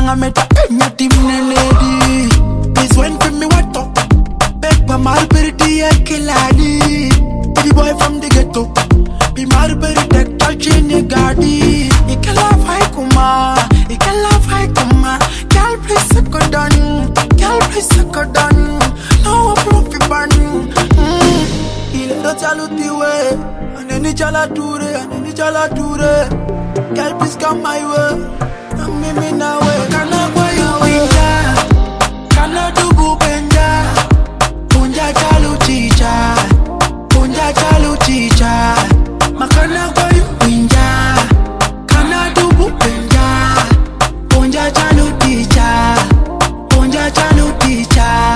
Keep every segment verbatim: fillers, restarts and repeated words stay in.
Nanga meta penya timne lady. This one for me what up. Beg pa marberity e kiladi. The boy from the ghetto. Be marberity tek talchini gadi. Ikala fai kuma, ikala fai kuma. Girl please suck it down, girl please suck it down. No proof you burn. Il do chaluti we, aneni chala ture, aneni chala ture. Girl please come my way. Mimi na we kana kwa yuinja kana dugu benja punja chalu chicha punja chalu chicha makana kwa yuinja kana dugu benja punja chalu chicha punja chalu chicha.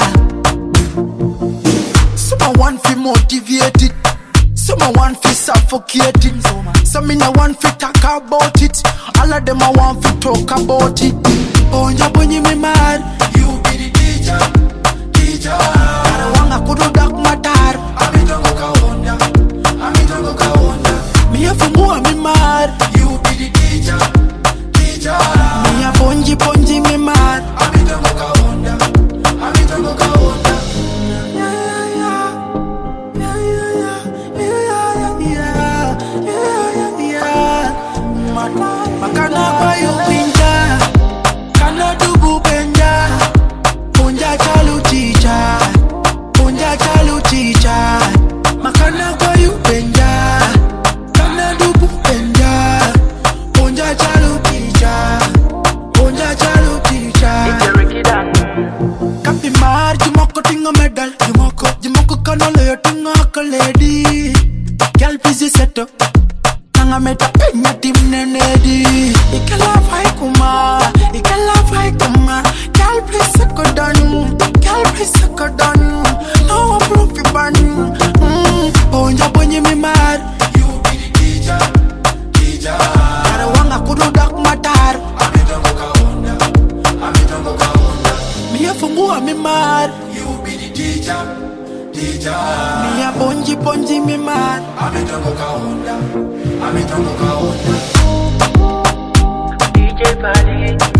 Someone feel motivated, someone feel suffocating, some in a one feel talk about it. All of them I want to talk about it. Onja bunyi me mad, you be the teacher, teacher. Kara wanga kudu dak matar, ami tongo ka onda, ami tongo ka onda. Me a fumua me mad, you be the teacher, teacher. Me a ponji ponji me mad, ami tongo ka onda, ami tongo ka onda. Makana kwa yuinja, kana dugu benja, punja chalu chicha, punja chalu chicha. Makana kwa yuinja, kana dugu benja, punja chalu chicha, punja chalu chicha. Kapi mar jumoko tinga medal, jumoko, jumoko kanole yo tinga kaledi. Girl please set up. Nanga meta penya timne nedi. Ikala fai kuma, ikala fai kuma. Girl please suck it down, girl please suck it down. No proof you burn. Ponja ponye me mad, you be the teacher, teacher. Kara wanga kudu dak matar, ami tongo ka onda, ami tongo ka onda. Me a fumua me mad, you be the teacher, teacher. Me a ponji ponji me mad, ami tongo ka onda. I'm in trouble, D J Bali.